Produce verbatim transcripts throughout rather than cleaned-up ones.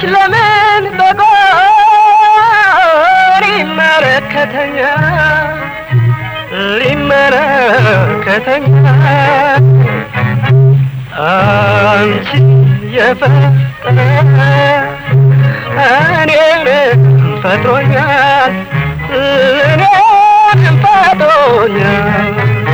ለምን በጎሪ መረከተኛ ሊመለከተኛ አንቺ የፈጠረ እኔን ፈጥሮኛል እኔን ፈጥሮኛል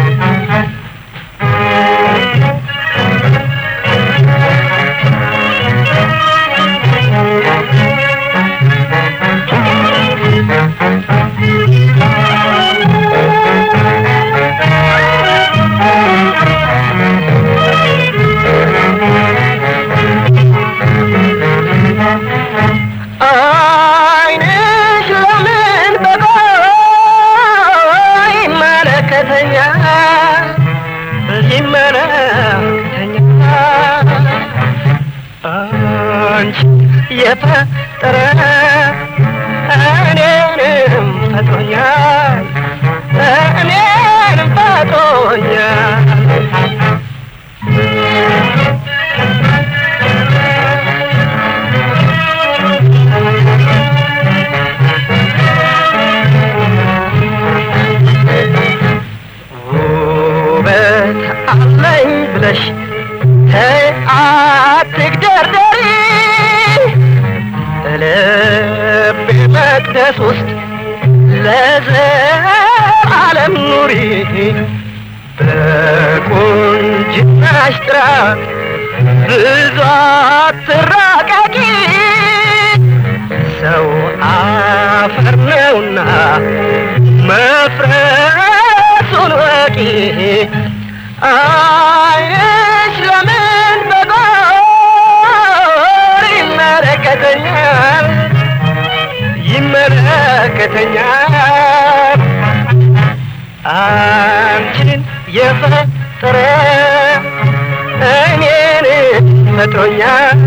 የፈጠረ እኔንም ፈጥሮኛል እኔንም ፈጥሮኛል ውበት አለኝ ብለሽ አትግደርደሪ ልቤ መቅደስ ውስጥ ለዘላለም ኑሪ በቁንጅናሽ ጥራት ብዙ አትራቀቂ ሰው አፈር ነውና መፍረሱን ወቂ አይንሽ ለምን በጎር ይመለከተኛል ይመለከተኛል አንቺን የፈጠረ እኔን ፈጥሮኛል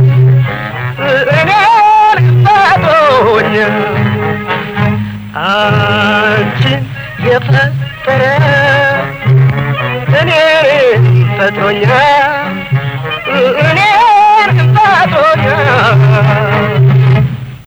እኔን ፈጥሮኛል አንቺን የፈጠረ እኔን ፈጥሮኛል